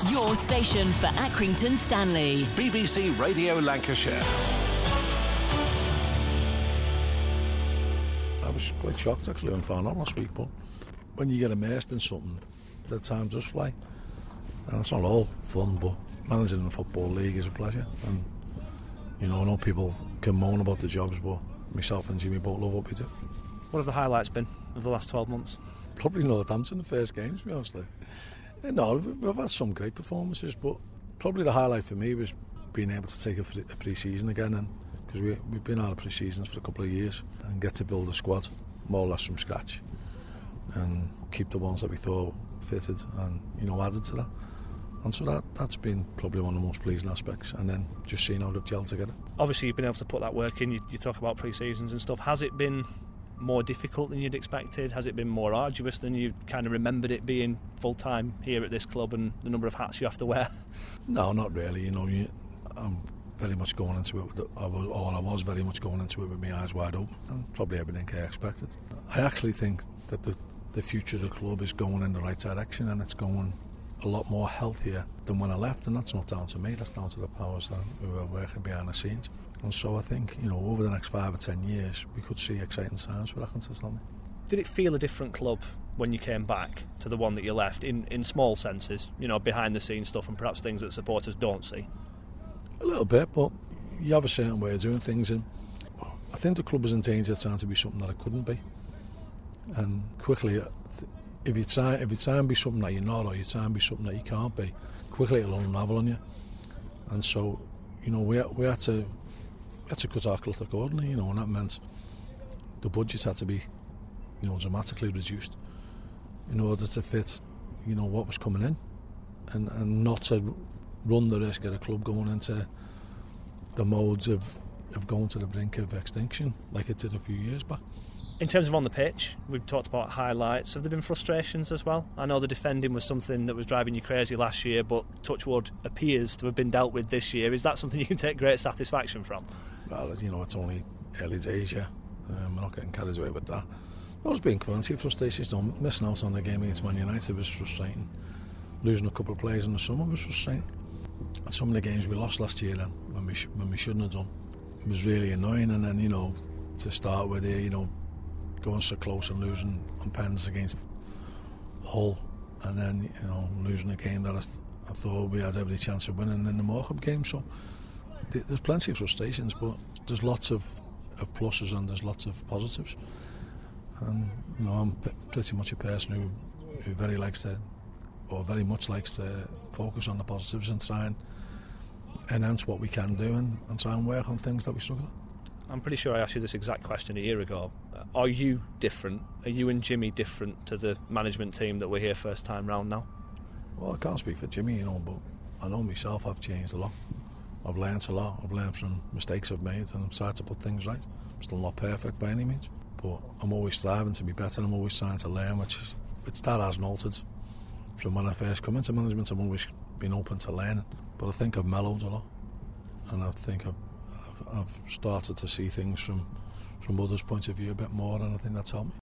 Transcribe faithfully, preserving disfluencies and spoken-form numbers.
Your station for Accrington Stanley. B B C Radio Lancashire. I was quite shocked actually when I found out last week, but when you get immersed in something, the time does fly. And it's not all fun, but managing in the Football League is a pleasure. And, you know, I know people can moan about the jobs, but myself and Jimmy both love what we do. What have the highlights been of the last twelve months? Probably Northampton, the first game, to be honest. No, we've, we've had some great performances, but probably the highlight for me was being able to take a, pre- a pre-season again, and because we, we've been out of pre-seasons for a couple of years, and get to build a squad more or less from scratch and keep the ones that we thought fitted and, you know, added to that. And so that, that's been probably one of the most pleasing aspects, and then just seeing how they've gelled together. Obviously you've been able to put that work in. You, you talk about pre-seasons and stuff. Has it been more difficult than you'd expected? Has it been more arduous than you kind of remembered it being full-time here at this club and the number of hats you have to wear? No, not really. You know, you, I'm very much going into it with the, I was, or I was very much going into it with my eyes wide open, and probably everything I expected. I actually think that the, the future of the club is going in the right direction, and it's going a lot more healthier than when I left, and that's not down to me, that's down to the powers that who are working behind the scenes. And so I think, you know, over the next five or ten years we could see exciting times for Accrington Stanley. Did it feel a different club when you came back to the one that you left, in, in small senses, you know, behind the scenes stuff and perhaps things that supporters don't see? A little bit, but you have a certain way of doing things, and I think the club was in danger of trying to be something that it couldn't be. And quickly, if you try, if you try and be something that you're not, or you try and be something that you can't be, quickly it'll unravel on you. And so, you know, we we had to we had to cut our cloth accordingly, you know, and that meant the budget had to be, you know, dramatically reduced in order to fit, you know, what was coming in, and and not to run the risk of the club going into the modes of of going to the brink of extinction like it did a few years back. In terms of on the pitch, we've talked about highlights. Have there been frustrations as well? I know the defending was something that was driving you crazy last year, but touchwood appears to have been dealt with this year. Is that something you can take great satisfaction from? Well, you know, it's only early days, yeah. Um, we're not getting carried away with that. There's been plenty of frustrations. You know, missing out on the game against Man United was frustrating. Losing a couple of players in the summer was frustrating. And some of the games we lost last year then, when we, sh- when we shouldn't have done, it was really annoying. And then, you know, to start with here, you know, going so close and losing on pens against Hull, and then, you know, losing a game that I, th- I thought we had every chance of winning in the Morecambe game. So th- there's plenty of frustrations, but there's lots of, of pluses and there's lots of positives. And, you know, I'm p- pretty much a person who, who very likes to, or very much likes to focus on the positives and try and enhance what we can do, and, and try and work on things that we struggle at. I'm pretty sure I asked you this exact question a year ago. Uh, are you different? Are you and Jimmy different to the management team that we're here first time round now? Well, I can't speak for Jimmy, you know, but I know myself, I've changed a lot. I've learnt a lot. I've learned from mistakes I've made, and I've tried to put things right. I'm still not perfect by any means, but I'm always striving to be better. I'm always trying to learn, which, which that hasn't altered from when I first come into management. I've always been open to learning, but I think I've mellowed a lot, and I think I've I've started to see things from, from others' point of view a bit more, and I think that's helped me.